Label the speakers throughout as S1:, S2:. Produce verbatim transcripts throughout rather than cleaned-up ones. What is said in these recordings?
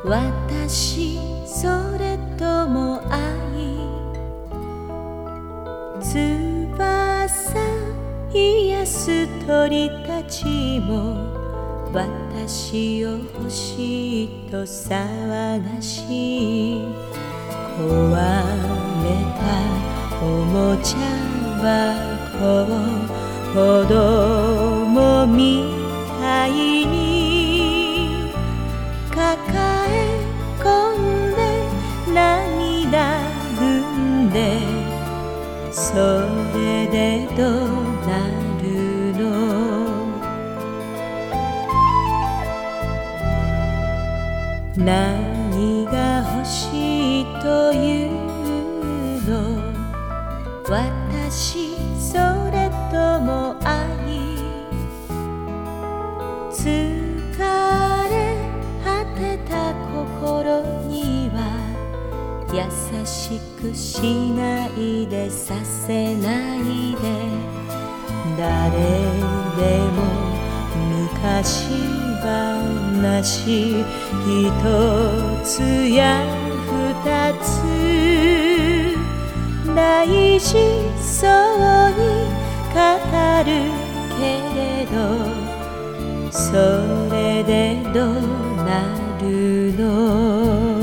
S1: 私それとも愛翼癒す鳥たちも私を欲しいと騒がし壊れたおもちゃ箱子供みたいに抱え込んで涙ぐんでそれでどうなるの何が欲しいというの私それとも愛疲れ果てた心には優しくしないでさせないで誰でも昔話一つや二つ大事そうに語るけれどそれでどうなるの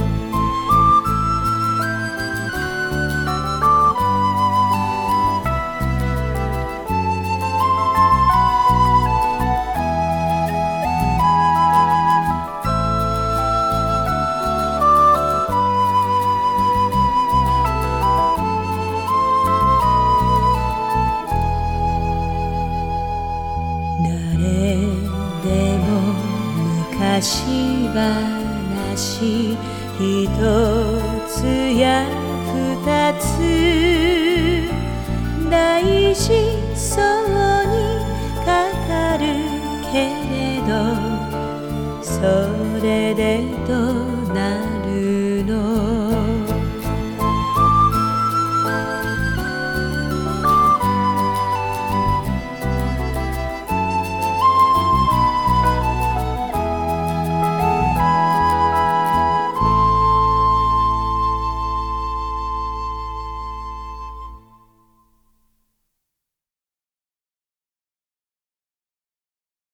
S1: 昔話一つや二つ大事そうに語るけれどそれでどう